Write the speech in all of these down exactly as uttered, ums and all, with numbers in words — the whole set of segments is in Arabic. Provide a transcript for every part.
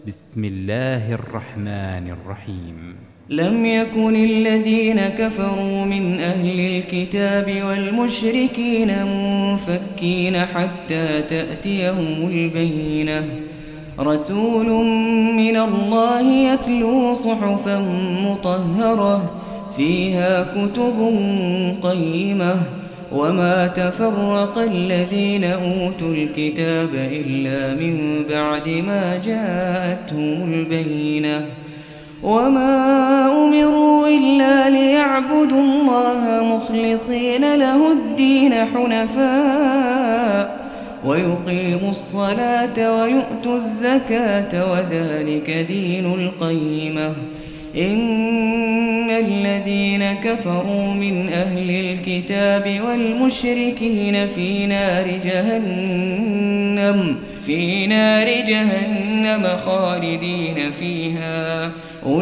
بسم الله الرحمن الرحيم. لم يكن الذين كفروا من أهل الكتاب والمشركين منفكين حتى تأتيهم البينة. رسول من الله يتلو صحفا مطهرة فيها كتب قيمة وما تفرق الذين أوتوا الكتاب إلا من بعد ما جاءتهم البينة وما أمروا إلا ليعبدوا الله مخلصين له الدين حنفاء ويقيموا الصلاة ويؤتوا الزكاة وذلك دين القيمة. إن الذين كفروا من أهل الكتاب والمشركين في نار جهنم في نار جهنم خالدين فيها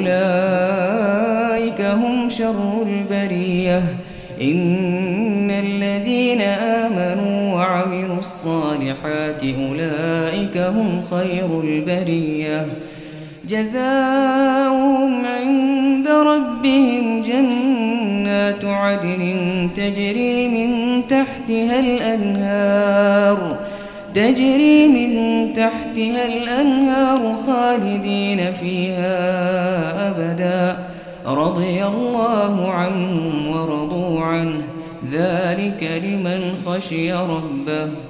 أولئك هم شر البرية. إن الذين آمنوا وعملوا الصالحات أولئك هم خير البرية. جزاؤهم عند ربهم جنات عدن تجري من تحتها الأنهار تجري من تحتها الأنهار خالدين فيها أبدا رضي الله عنهم ورضوا عنه ذلك لمن خشي ربه.